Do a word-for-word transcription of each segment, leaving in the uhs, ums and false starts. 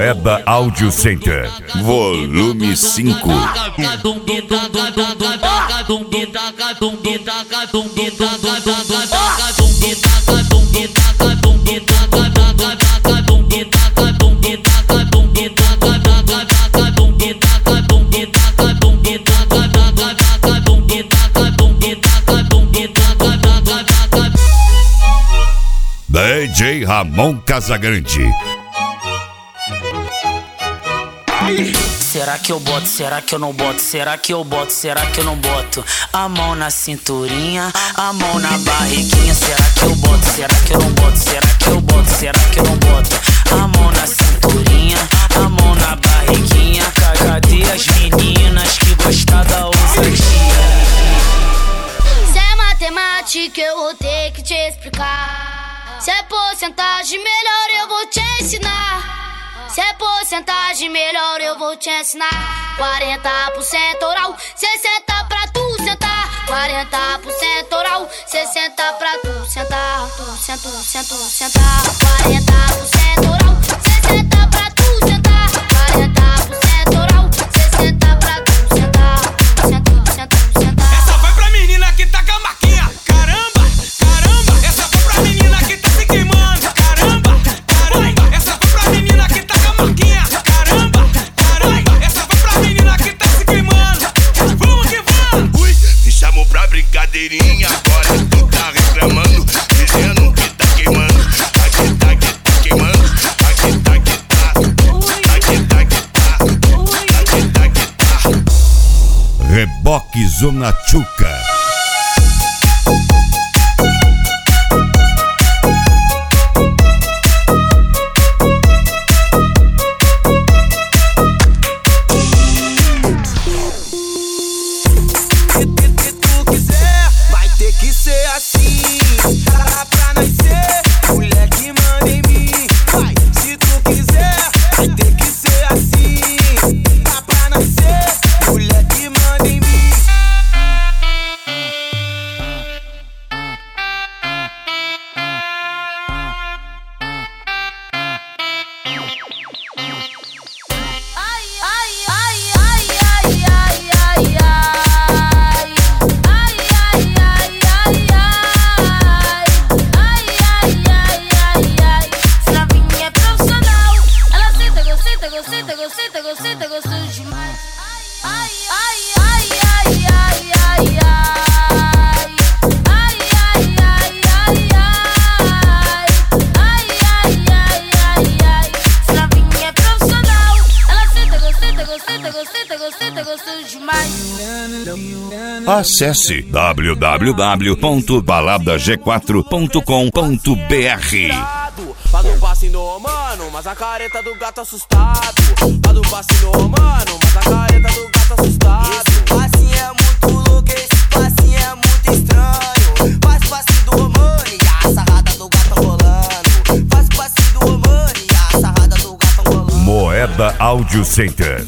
Moeda Audio Center, volume cinco. D J Ramon Casagrande. Será que eu boto, será que eu não boto? Será que eu boto, será que eu não boto? A mão na cinturinha, a mão na barriguinha. Será que eu boto, será que eu não boto? Será que eu boto, será que eu não boto? A mão na cinturinha, a mão na barriguinha. Cadê as meninas que gostam da ousadia? Se é matemática eu vou ter que te explicar. Se é porcentagem melhor eu vou te ensinar. Se é porcentagem melhor eu vou te ensinar. Quarenta por cento oral, sessenta pra tu sentar. Quarenta por cento oral, sessenta pra tu sentar. Tu senta, senta, sentar. Quarenta por cento oral, sessenta pra tu sentar. Quarenta por cento oral, sessenta pra tu sentar. Senta, senta, sentar. Essa vai pra menina que tá com a marquinha. Caramba, caramba. Essa vai pra menina que tá se queimando. Caramba, caramba. Essa vai pra menina que tá marquinha, caramba, caramba. Essa vai pra menina que tá se queimando. Vamos que vamos. Ui, me chamou pra brincadeirinha. Agora tu tá reclamando, dizendo que tá queimando. Aqui tá, aqui tá queimando. Aqui tá, aqui tá. Aqui tá, aqui tá. Aqui tá, aqui tá. Reboque Zona Chuca. Acesse w w w ponto balada g quatro ponto com ponto b r. Faz um passinho, mano, mas a careta do gato assustado. Faz um passinho, mano, mas a careta do gato assustado. Esse passinho é muito louco, esse passinho é muito estranho. Faz passinho do Romano e a sarrada do gato rolando. Faz passinho do Romano e a sarrada do gato rolando. Moeda Audio Center.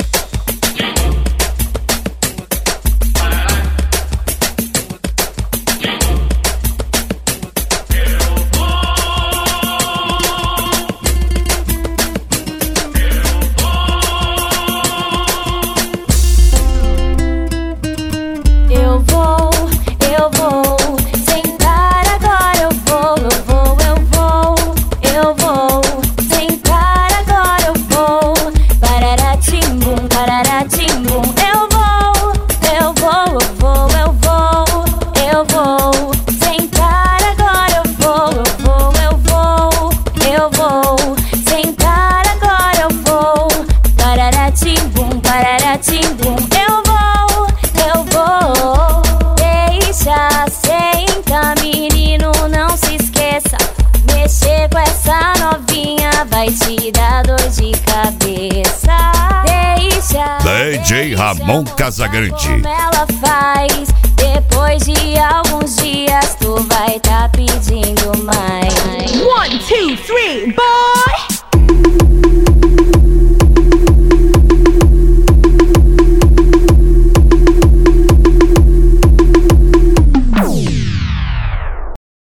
Vai te dar dor de cabeça. Deixa D J Ramon Casagrande. como ela faz. Depois de alguns dias tu vai tá pedindo mais. One, two, three, boy!